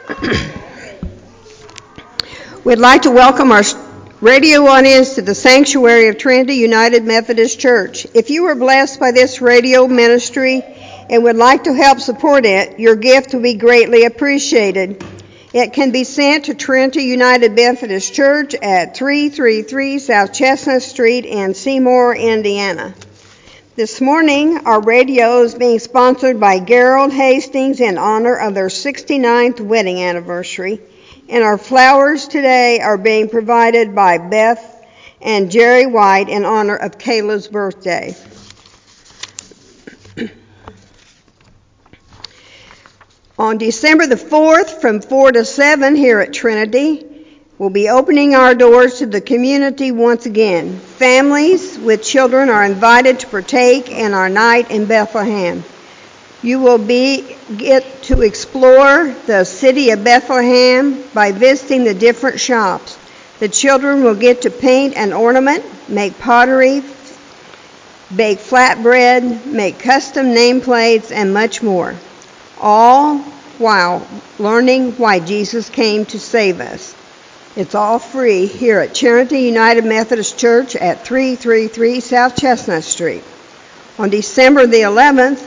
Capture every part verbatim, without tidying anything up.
We'd like to welcome our radio audience to the sanctuary of Trinity United Methodist Church. If you were blessed by this radio ministry and would like to help support it, your gift will be greatly appreciated. It can be sent to Trinity United Methodist Church at three thirty-three South Chestnut Street in Seymour, Indiana. This morning, our radio is being sponsored by Gerald Hastings in honor of their sixty-ninth wedding anniversary. And our flowers today are being provided by Beth and Jerry White in honor of Kayla's birthday. On December the fourth, from four to seven here at Trinity, we'll be opening our doors to the community once again. Families with children are invited to partake in our night in Bethlehem. You will be get to explore the city of Bethlehem by visiting the different shops. The children will get to paint and ornament, make pottery, bake flatbread, make custom nameplates, and much more, all while learning why Jesus came to save us. It's all free here at Trinity United Methodist Church at three thirty-three South Chestnut Street. On December the eleventh,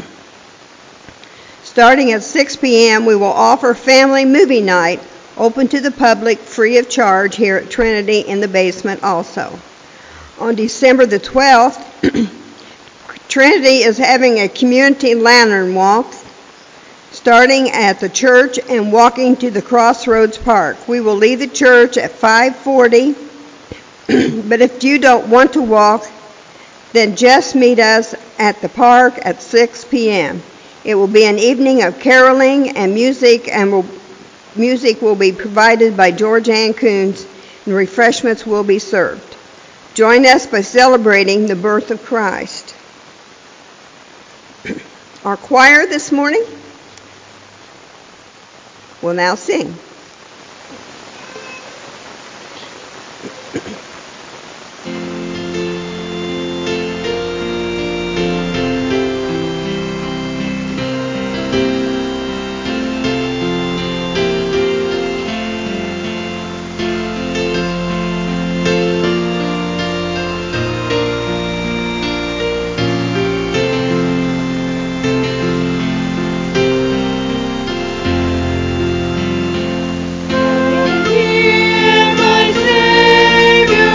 starting at six p.m., we will offer family movie night open to the public free of charge here at Trinity in the basement also. On December the twelfth, Trinity is having a community lantern walk starting at the church and walking to the Crossroads Park. We will leave the church at five forty, but if you don't want to walk, then just meet us at the park at six p.m. It will be an evening of caroling and music, and will, music will be provided by George Ann Coons, and refreshments will be served. Join us by celebrating the birth of Christ. Our choir this morning will now sing. Savior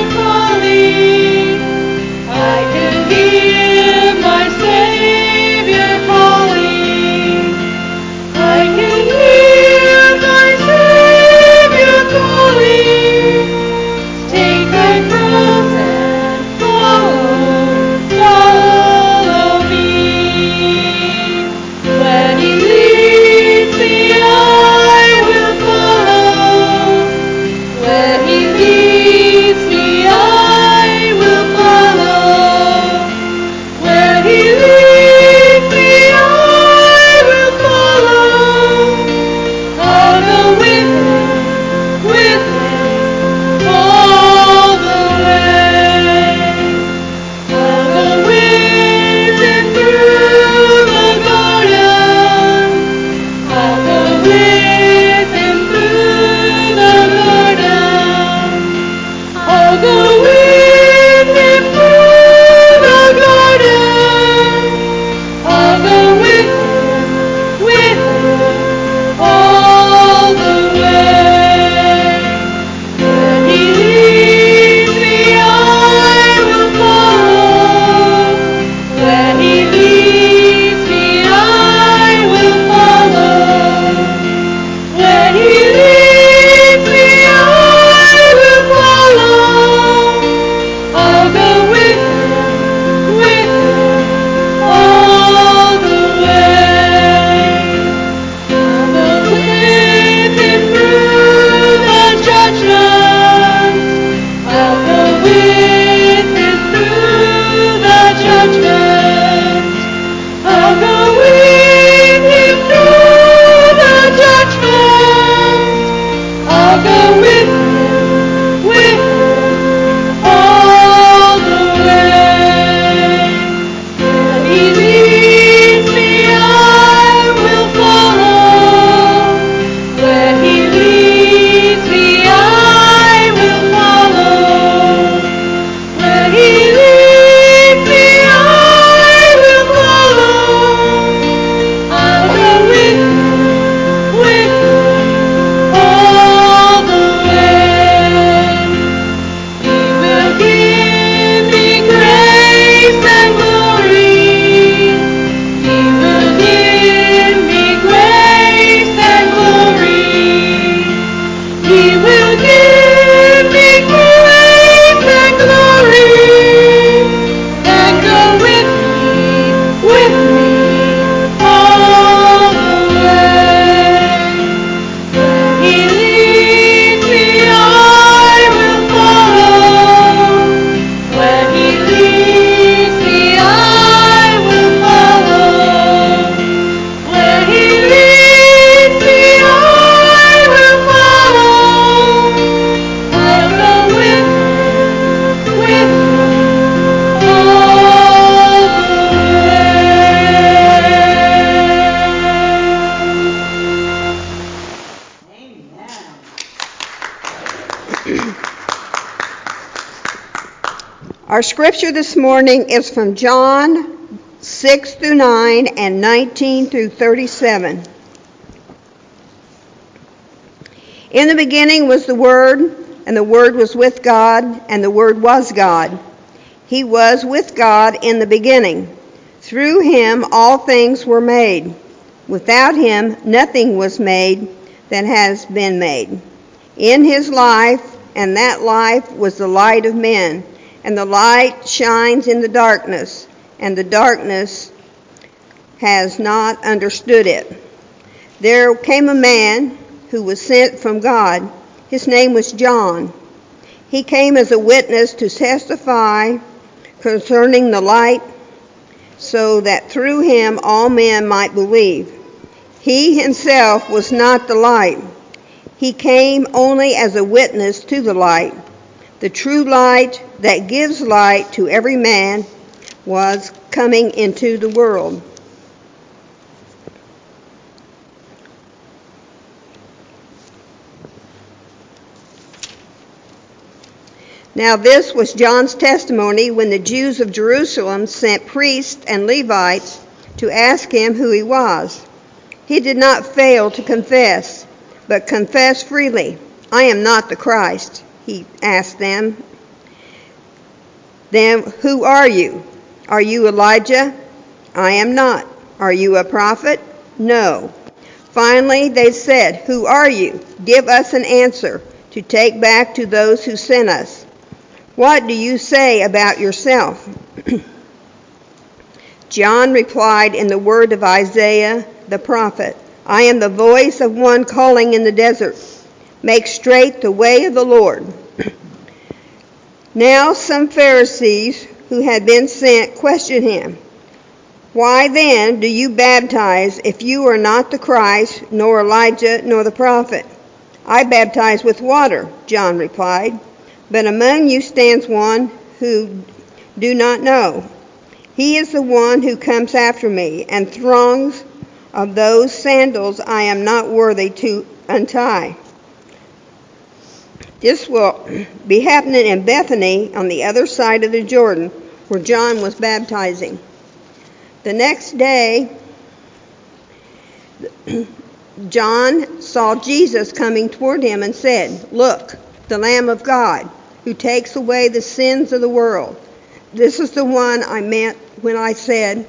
Our scripture this morning is from John six through nine and nineteen through thirty-seven. In the beginning was the Word, and the Word was with God, and the Word was God. He was with God in the beginning. Through him all things were made. Without him nothing was made that has been made. In his life, and that life was the light of men, and the light shines in the darkness, and the darkness has not understood it. There came a man who was sent from God. His name was John. He came as a witness to testify concerning the light, so that through him all men might believe. He himself was not the light. He came only as a witness to the light. The true light that gives light to every man was coming into the world. Now this was John's testimony when the Jews of Jerusalem sent priests and Levites to ask him who he was. He did not fail to confess, but confessed freely, "I am not the Christ," he asked them. "Then who are you? Are you Elijah?" "I am not." "Are you a prophet?" "No." Finally they said, "Who are you? Give us an answer to take back to those who sent us. What do you say about yourself?" John replied in the word of Isaiah the prophet, "I am the voice of one calling in the desert, make straight the way of the Lord." Now some Pharisees who had been sent questioned him. "Why then do you baptize if you are not the Christ, nor Elijah, nor the prophet?" "I baptize with water," John replied, "but among you stands one who do not know. He is the one who comes after me, and thongs of those sandals I am not worthy to untie. This will be happening in Bethany on the other side of the Jordan, where John was baptizing." The next day, John saw Jesus coming toward him and said, "Look, the Lamb of God, who takes away the sins of the world. This is the one I meant when I said,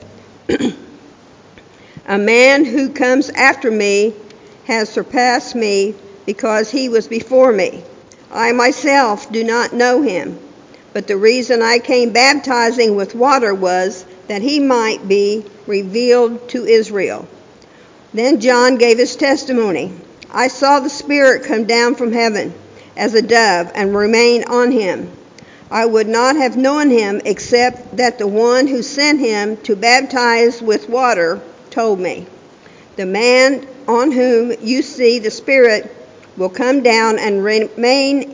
'A man who comes after me has surpassed me because he was before me.' I myself do not know him, but the reason I came baptizing with water was that he might be revealed to Israel." Then John gave his testimony. "I saw the Spirit come down from heaven as a dove and remain on him. I would not have known him except that the one who sent him to baptize with water told me, 'The man on whom you see the Spirit will come down and remain,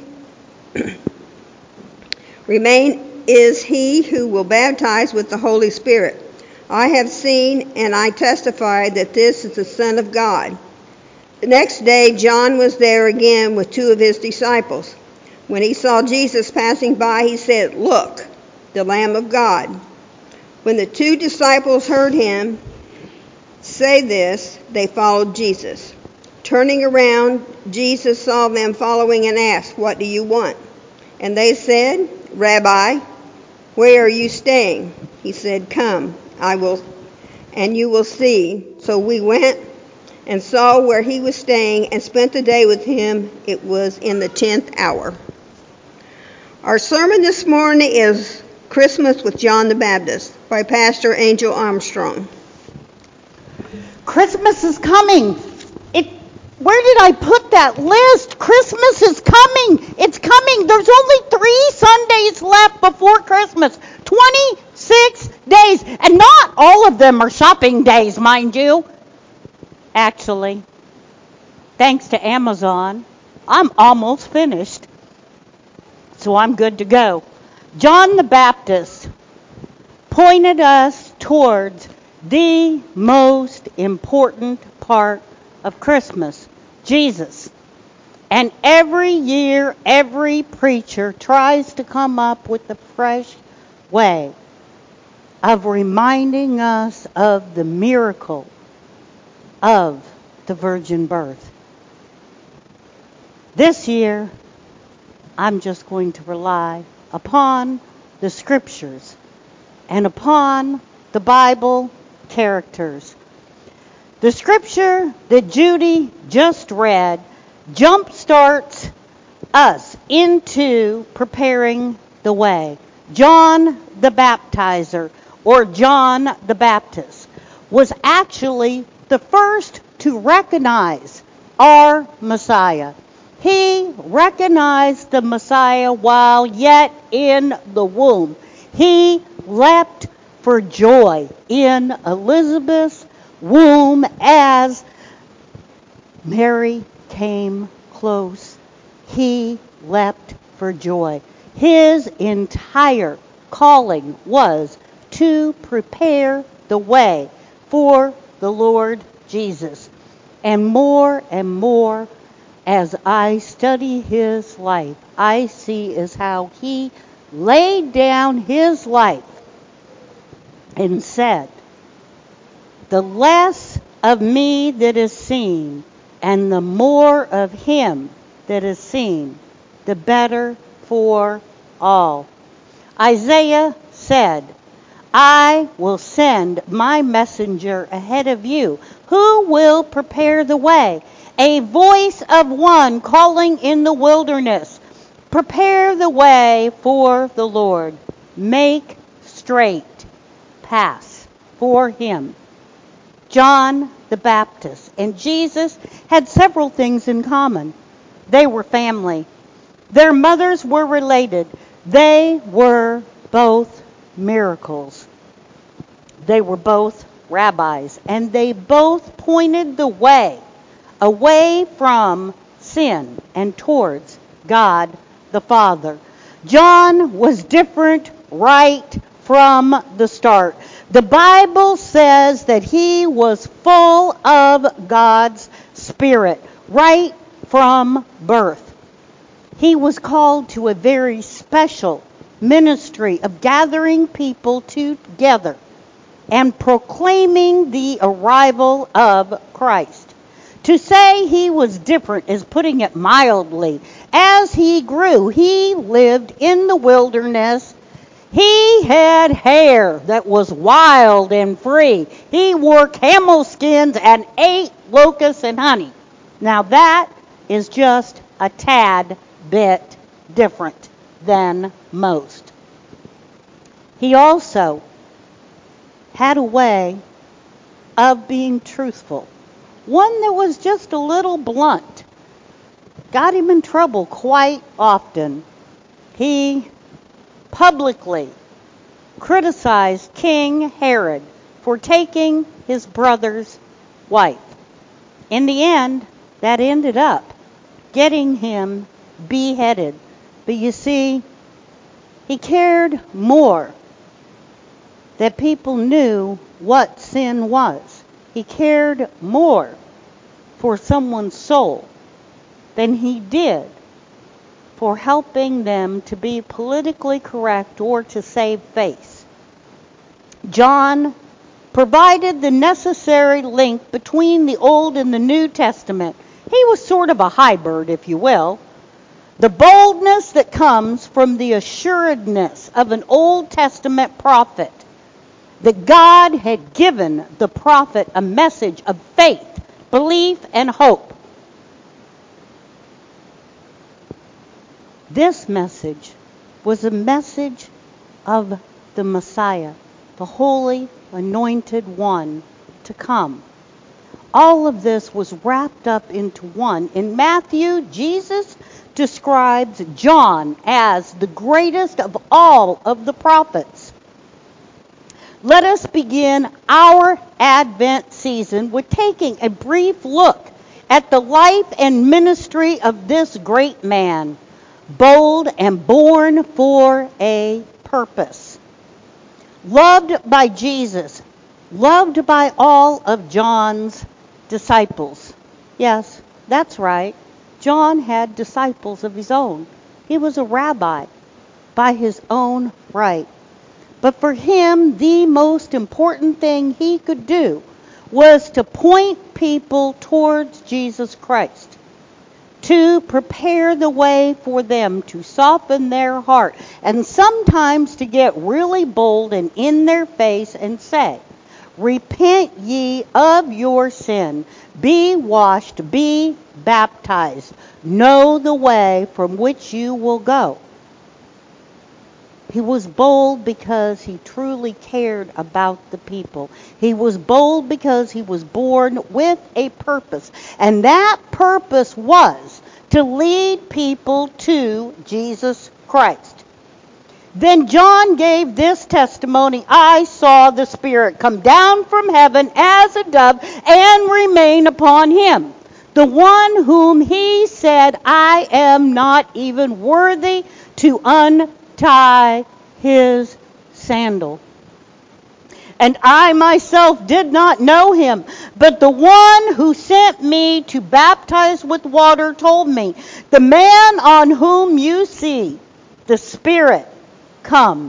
remain is he who will baptize with the Holy Spirit. I have seen and I testify that this is the Son of God.'" The next day John was there again with two of his disciples. When he saw Jesus passing by, he said, "Look, the Lamb of God." When the two disciples heard him say this, they followed Jesus. Turning around, Jesus saw them following and asked, "What do you want?" And they said, "Rabbi, where are you staying?" He said, "Come, I will, and you will see." So we went and saw where he was staying and spent the day with him. It was in the tenth hour. Our sermon this morning is Christmas with John the Baptist by Pastor Angel Armstrong. Christmas is coming. It, where did I put that list? Christmas is coming. It's coming. There's only three Sundays left before Christmas. twenty-six days. And not all of them are shopping days, mind you. Actually, thanks to Amazon, I'm almost finished. So I'm good to go. John the Baptist pointed us towards the most important part of Christmas, Jesus. And every year, every preacher tries to come up with a fresh way of reminding us of the miracle of the virgin birth. This year, I'm just going to rely upon the scriptures and upon the Bible characters. The scripture that Judy just read jumpstarts us into preparing the way. John the Baptizer, or John the Baptist, was actually the first to recognize our Messiah. He recognized the Messiah while yet in the womb. He leapt for joy in Elizabeth's womb as Mary came close. He leapt for joy. His entire calling was to prepare the way for the Lord Jesus. And more and more as I study his life, I see is how he laid down his life and said, "The less of me that is seen, and the more of him that is seen, the better for all." Isaiah said, "I will send my messenger ahead of you, who will prepare the way. A voice of one calling in the wilderness, prepare the way for the Lord. Make straight paths for him." John the Baptist and Jesus had several things in common. They were family. Their mothers were related. They were both miracles. They were both rabbis, and they both pointed the way away from sin and towards God the Father. John was different right from the start. The Bible says that he was full of God's Spirit right from birth. He was called to a very special ministry of gathering people together and proclaiming the arrival of Christ. To say he was different is putting it mildly. As he grew, he lived in the wilderness. He had hair that was wild and free. He wore camel skins and ate locusts and honey. Now that is just a tad bit different than most. He also had a way of being truthful. One that was just a little blunt. Got him in trouble quite often. He publicly criticized King Herod for taking his brother's wife. In the end, that ended up getting him beheaded. But you see, he cared more that people knew what sin was. He cared more for someone's soul than he did for helping them to be politically correct or to save face. John provided the necessary link between the Old and the New Testament. He was sort of a hybrid, if you will. The boldness that comes from the assuredness of an Old Testament prophet, that God had given the prophet a message of faith, belief, and hope. This message was a message of the Messiah, the holy, anointed one to come. All of this was wrapped up into one. In Matthew, Jesus describes John as the greatest of all of the prophets. Let us begin our Advent season with taking a brief look at the life and ministry of this great man, bold and born for a purpose. Loved by Jesus, loved by all of John's disciples. Yes, that's right. John had disciples of his own. He was a rabbi by his own right. But for him, the most important thing he could do was to point people towards Jesus Christ, to prepare the way for them, to soften their heart, and sometimes to get really bold and in their face and say, "Repent ye of your sin, be washed, be baptized, know the way from which you will go." He was bold because he truly cared about the people. He was bold because he was born with a purpose. And that purpose was to lead people to Jesus Christ. Then John gave this testimony: "I saw the Spirit come down from heaven as a dove and remain upon him. The one whom he said, 'I am not even worthy to untie his sandal.' And I myself did not know him, but the one who sent me to baptize with water told me, 'The man on whom you see the Spirit come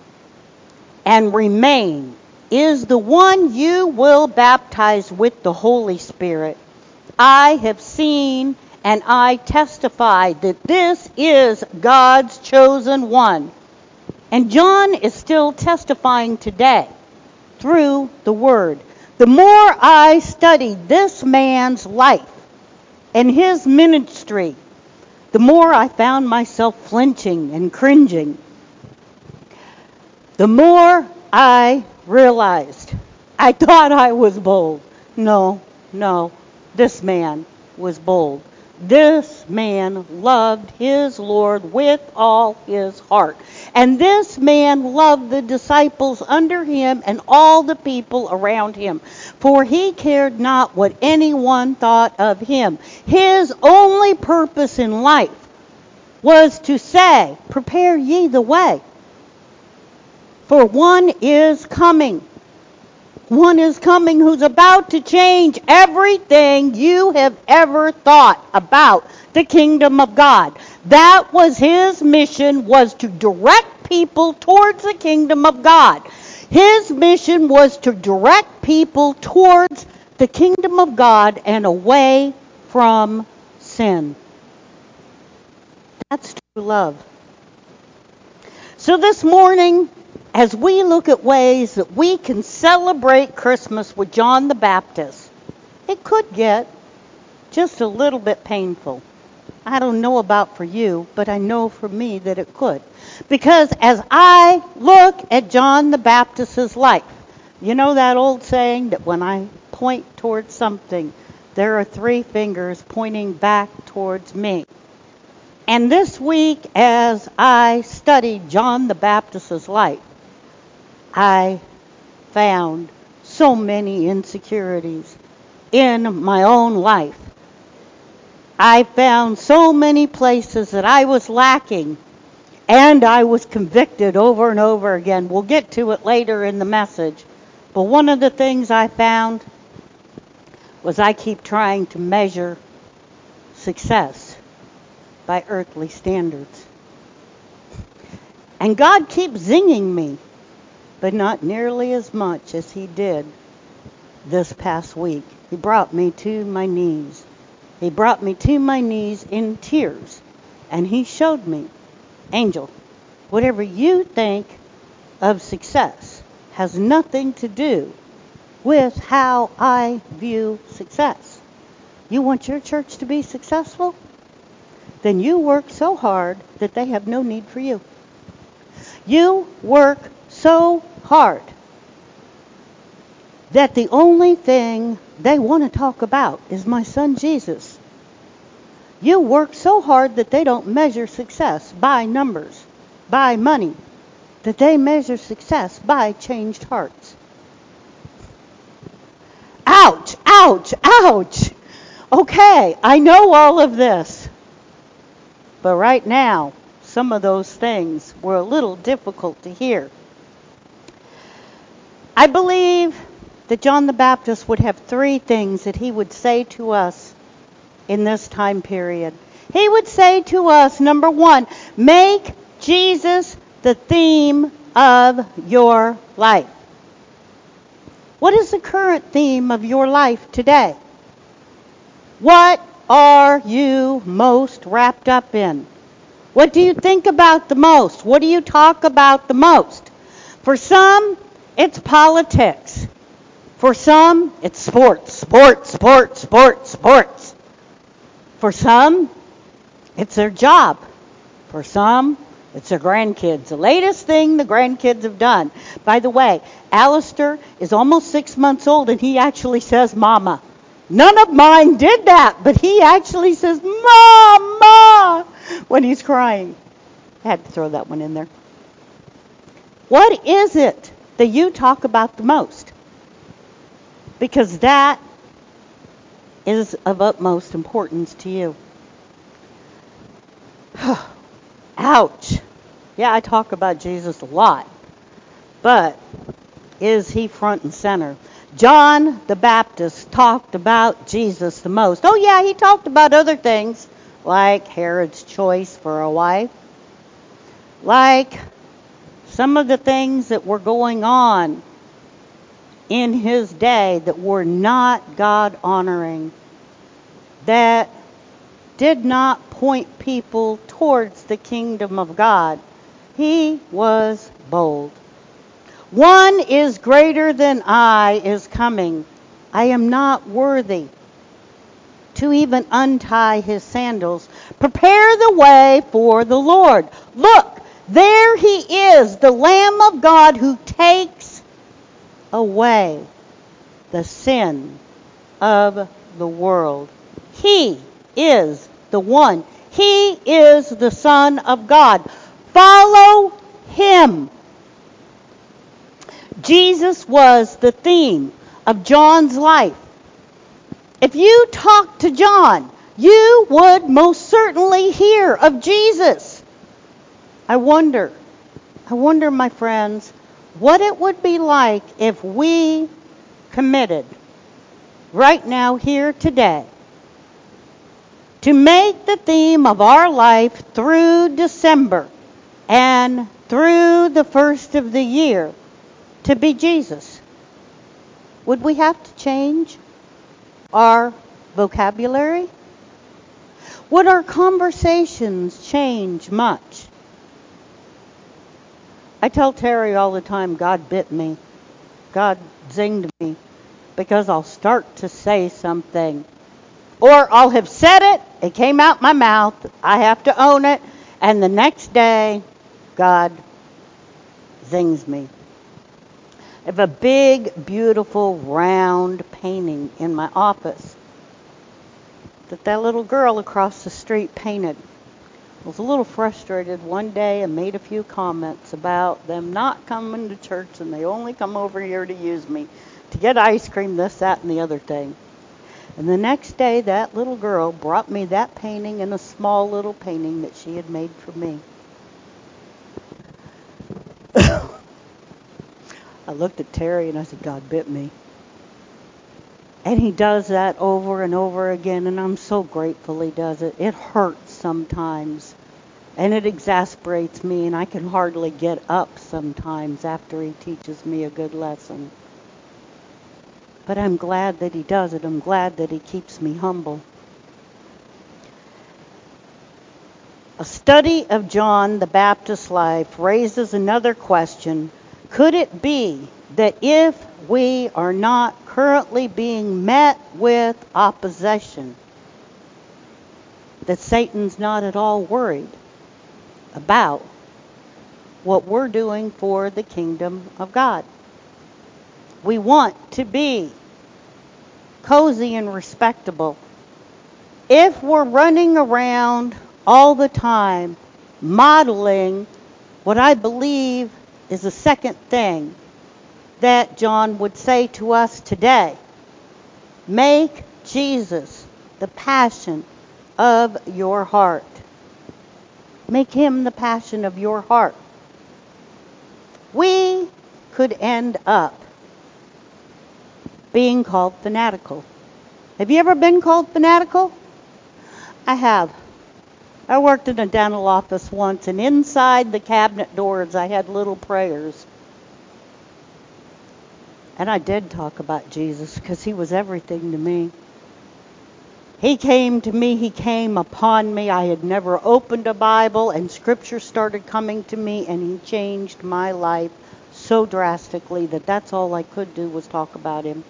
and remain is the one you will baptize with the Holy Spirit.' I have seen and I testify that this is God's chosen one." And John is still testifying today through the Word. The more I studied this man's life and his ministry, the more I found myself flinching and cringing. The more I realized I thought I was bold. No, no, this man was bold. This man loved his Lord with all his heart. And this man loved the disciples under him and all the people around him. For he cared not what anyone thought of him. His only purpose in life was to say, "Prepare ye the way. For one is coming. One is coming who's about to change everything you have ever thought about the kingdom of God." That was his mission, was to direct people towards the kingdom of God. His mission was to direct people towards the kingdom of God and away from sin. That's true love. So this morning, as we look at ways that we can celebrate Christmas with John the Baptist, it could get just a little bit painful. I don't know about for you, but I know for me that it could. Because as I look at John the Baptist's life, you know that old saying that when I point towards something, there are three fingers pointing back towards me. And this week, as I studied John the Baptist's life, I found so many insecurities in my own life. I found so many places that I was lacking, and I was convicted over and over again. We'll get to it later in the message. But one of the things I found was I keep trying to measure success by earthly standards. And God keeps zinging me, but not nearly as much as he did this past week. He brought me to my knees. He brought me to my knees in tears. And he showed me, Angel, whatever you think of success has nothing to do with how I view success. You want your church to be successful? Then you work so hard that they have no need for you. You work so hard that the only thing they want to talk about is my son Jesus. You work so hard that they don't measure success by numbers, by money, that they measure success by changed hearts. Ouch, ouch, ouch. Okay, I know all of this. But right now, some of those things were a little difficult to hear. I believe that John the Baptist would have three things that he would say to us in this time period. He would say to us, number one, make Jesus the theme of your life. What is the current theme of your life today? What are you most wrapped up in? What do you think about the most? What do you talk about the most? For some, it's politics. For some, it's sports, sports, sports, sports, sports. For some, it's their job. For some, it's their grandkids. The latest thing the grandkids have done. By the way, Alistair is almost six months old, and he actually says, Mama. None of mine did that, but he actually says, Mama, when he's crying. I had to throw that one in there. What is it that you talk about the most? Because that is of utmost importance to you. Ouch. Yeah, I talk about Jesus a lot. But is he front and center? John the Baptist talked about Jesus the most. Oh, yeah, he talked about other things, like Herod's choice for a wife, like some of the things that were going on in his day that were not God-honoring, that did not point people towards the kingdom of God. He was bold. One is greater than I is coming. I am not worthy to even untie his sandals. Prepare the way for the Lord. Look, there he is, the Lamb of God who takes away the sin of the world. He is the one. He is the Son of God. Follow him. Jesus was the theme of John's life. If you talk to John, you would most certainly hear of Jesus. I wonder, I wonder, my friends, what it would be like if we committed right now, here, today, to make the theme of our life through December and through the first of the year to be Jesus. Would we have to change our vocabulary? Would our conversations change much? I tell Terry all the time, God bit me. God zinged me, because I'll start to say something. Or I'll have said it, it came out my mouth, I have to own it, and the next day, God zings me. I have a big, beautiful, round painting in my office that that little girl across the street painted. I was a little frustrated one day and made a few comments about them not coming to church, and they only come over here to use me to get ice cream, this, that, and the other thing. And the next day, that little girl brought me that painting and a small little painting that she had made for me. I looked at Terry and I said, God bit me. And he does that over and over again, and I'm so grateful he does it. It hurts sometimes, and it exasperates me, and I can hardly get up sometimes after he teaches me a good lesson. But I'm glad that he does it. I'm glad that he keeps me humble. A study of John the Baptist's life raises another question. Could it be that if we are not currently being met with opposition, that Satan's not at all worried about what we're doing for the kingdom of God? We want to be cozy and respectable. If we're running around all the time modeling what I believe is the second thing that John would say to us today, make Jesus the passion of your heart. Make him the passion of your heart. We could end up being called fanatical. Have you ever been called fanatical? I have. I worked in a dental office once, and inside the cabinet doors I had little prayers. And I did talk about Jesus because he was everything to me. He came to me, he came upon me. I had never opened a Bible, and scripture started coming to me, and he changed my life so drastically that that's all I could do was talk about him.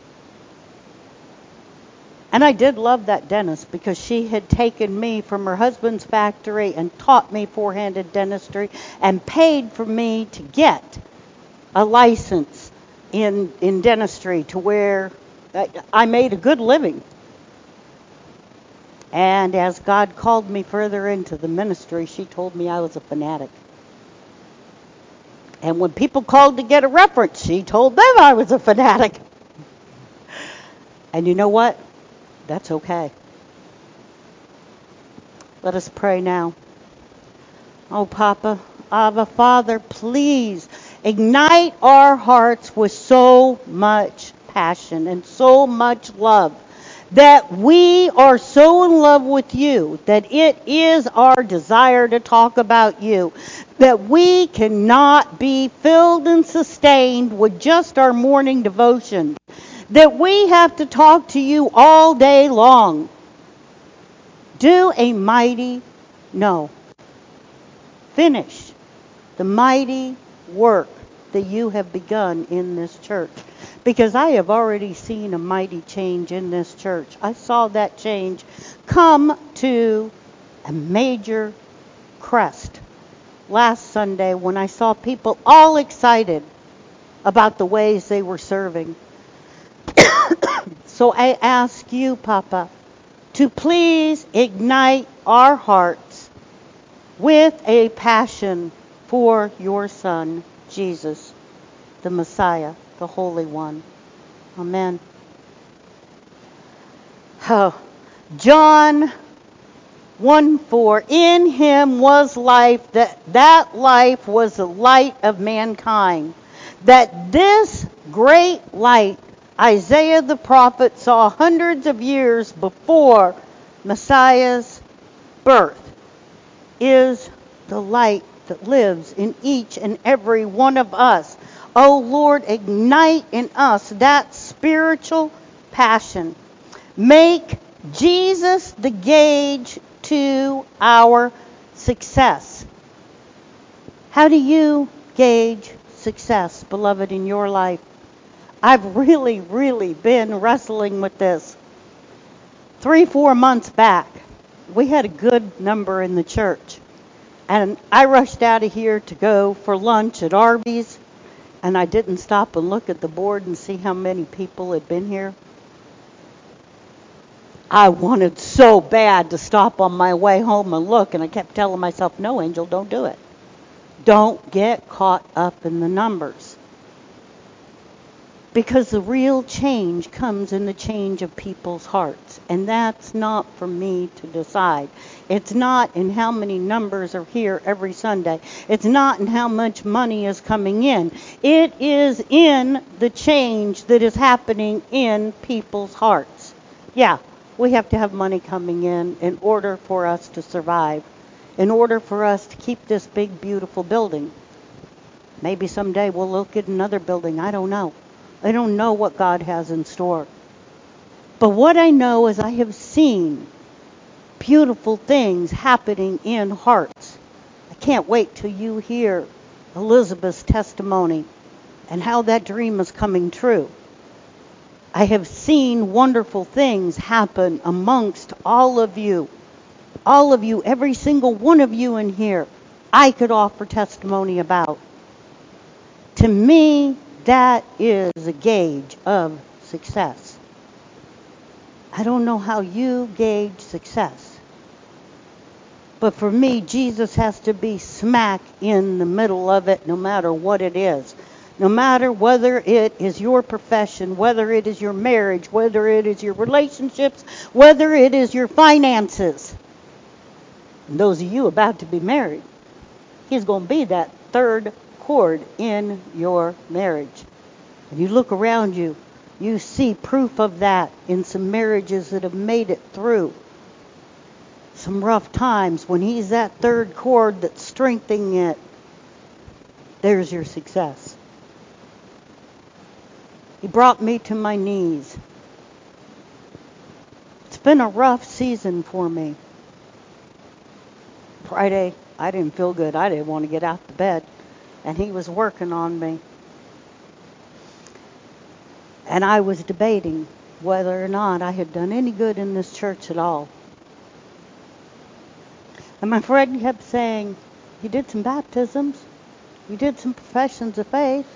And I did love that dentist because she had taken me from her husband's factory and taught me four-handed dentistry and paid for me to get a license in in dentistry to where I made a good living. And as God called me further into the ministry, she told me I was a fanatic. And when people called to get a reference, she told them I was a fanatic. And you know what? That's okay. Let us pray now. Oh, Papa, Abba, Father, please ignite our hearts with so much passion and so much love that we are so in love with you that it is our desire to talk about you, that we cannot be filled and sustained with just our morning devotion, that we have to talk to you all day long. Do a mighty, no, finish the mighty work that you have begun in this church. Because I have already seen a mighty change in this church. I saw that change come to a major crest last Sunday when I saw people all excited about the ways they were serving. So I ask you, Papa, to please ignite our hearts with a passion for your Son, Jesus, the Messiah, the Holy One. Amen. Oh, John one four, in him was life, that that life was the light of mankind. That this great light Isaiah the prophet saw hundreds of years before Messiah's birth is the light that lives in each and every one of us. Oh Lord, ignite in us that spiritual passion. Make Jesus the gauge to our success. How do you gauge success, beloved, in your life? I've really, really been wrestling with this. Three, four months back, we had a good number in the church. And I rushed out of here to go for lunch at Arby's. And I didn't stop and look at the board and see how many people had been here. I wanted so bad to stop on my way home and look. And I kept telling myself, no, Angel, don't do it. Don't get caught up in the numbers. Because the real change comes in the change of people's hearts. And that's not for me to decide. It's not in how many numbers are here every Sunday. It's not in how much money is coming in. It is in the change that is happening in people's hearts. Yeah, we have to have money coming in in order for us to survive. In order for us to keep this big, beautiful building. Maybe someday we'll look at another building. I don't know. I don't know what God has in store. But what I know is I have seen beautiful things happening in hearts. I can't wait till you hear Elizabeth's testimony and how that dream is coming true. I have seen wonderful things happen amongst all of you. All of you, every single one of you in here, I could offer testimony about. To me, that is a gauge of success. I don't know how you gauge success. But for me, Jesus has to be smack in the middle of it, no matter what it is. No matter whether it is your profession, whether it is your marriage, whether it is your relationships, whether it is your finances. And those of you about to be married, he's going to be that third cord in your marriage. And you look around you, you see proof of that in some marriages that have made it through some rough times, when he's that third chord that's strengthening it, there's your success. He brought me to my knees. It's been a rough season for me. Friday, I didn't feel good. I didn't want to get out of bed. And he was working on me. And I was debating whether or not I had done any good in this church at all. And my friend kept saying, you did some baptisms. You did some professions of faith.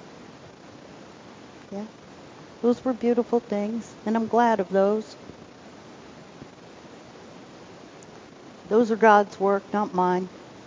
Yeah, those were beautiful things, and I'm glad of those. Those are God's work, not mine.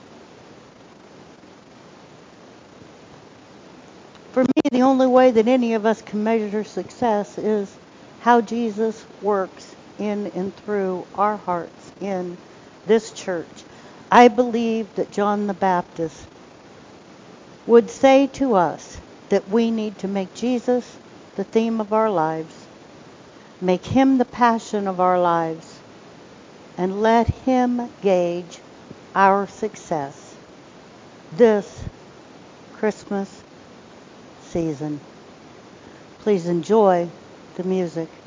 For me, the only way that any of us can measure success is how Jesus works in and through our hearts in this church. I believe that John the Baptist would say to us that we need to make Jesus the theme of our lives, make him the passion of our lives, and let him gauge our success this Christmas season. Please enjoy the music.